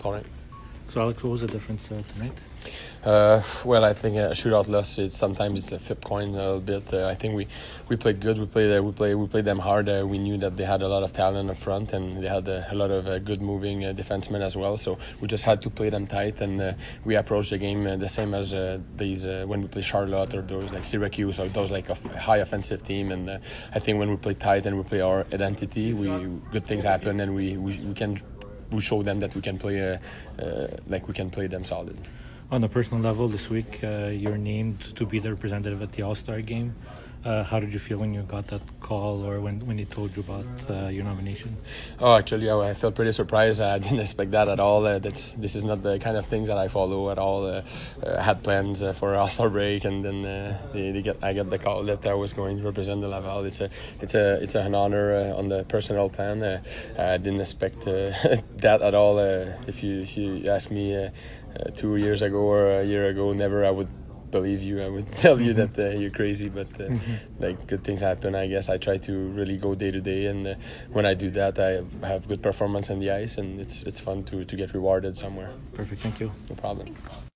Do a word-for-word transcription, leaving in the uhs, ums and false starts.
All right. So, Alex, what was the difference uh, tonight? Uh, well, I think a shootout loss. It's sometimes it's a flip coin a little bit. Uh, I think we, we played good. We played uh, we played we played them hard. Uh, we knew that they had a lot of talent up front, and they had uh, a lot of uh, good moving uh, defensemen as well. So we just had to play them tight, and uh, we approached the game uh, the same as uh, these uh, when we play Charlotte or those like Syracuse or those like a high offensive team. And uh, I think when we play tight and we play our identity, we good things happen, and we we, we can. We show them that we can play, uh, uh, like we can play them solid. On a personal level, this week uh, you're named to be the representative at the All-Star game. Uh, how did you feel when you got that call, or when, when they told you about uh, your nomination? Oh, actually, I, I felt pretty surprised. I didn't expect that at all. Uh, that's this is not the kind of things that I follow at all. Uh, uh, I had plans uh, for All-Star break, and then uh, they, they get I got the call that I was going to represent the Laval. It's a it's a it's an honor uh, on the personal plan. Uh, I didn't expect uh, that at all. Uh, if you if you asked me uh, uh, two years ago or a year ago, never I would believe you. I would tell you that uh, you're crazy, but uh, mm-hmm. like good things happen. I guess I try to really go day to day, and uh, when I do that, I have good performance on the ice, and it's it's fun to to get rewarded somewhere. Perfect. Thank you. No problem. Thanks.